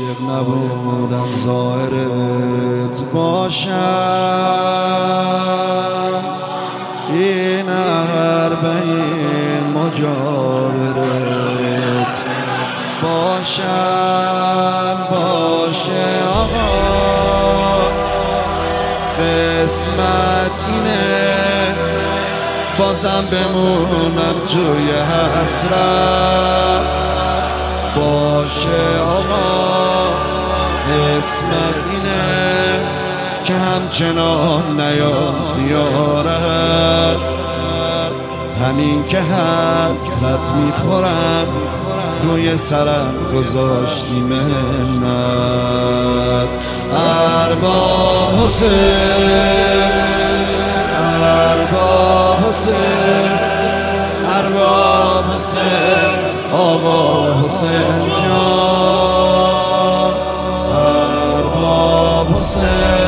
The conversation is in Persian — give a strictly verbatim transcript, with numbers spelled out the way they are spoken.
لایق نبودم ظاهرت باشم، این اربعین مجاورت باشم. باشه آقا قسمت اینه، بازم بمونم توی حسرت. باشه آقا قسمت اینه که همچنان نیام زیارت، همین که حسرت میخورم روی سرم گذاشتی منت. ارباب حسین، ارباب حسین، ارباب حسین، آقا حسین جان، ارباب حسین.